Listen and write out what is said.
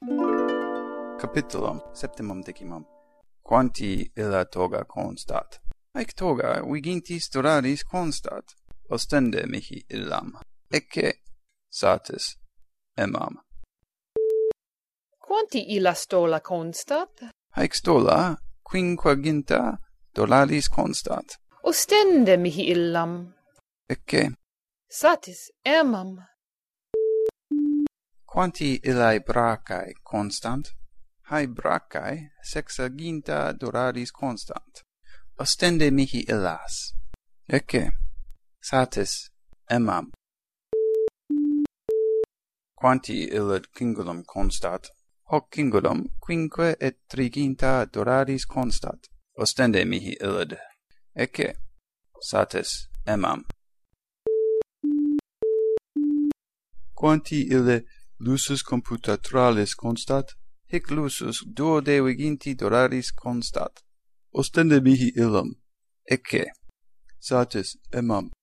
Capitulum septimum decimum. Quanti illa toga constat. Haec toga vigintis duraris constat, ostende mihi illam, ecce satis emam. Quanti illa stola constat? Haec stola quinquaginta dolaris constat, Ostende mihi illam, ecce satis emam. quanti illae bracae constant, hae bracae sexaginta dolaris constant, ostende mihi illas, ecce satis emam. Quanti illud cingulum constat, hoc cingulum quinque et triginta dolaris constat, ostende mihi illud, ecce satis emam. Quanti ille lusus computatralis constat, hic lusus duodeviginti dolaris constat, ostende mihi illam, ecce satis emam.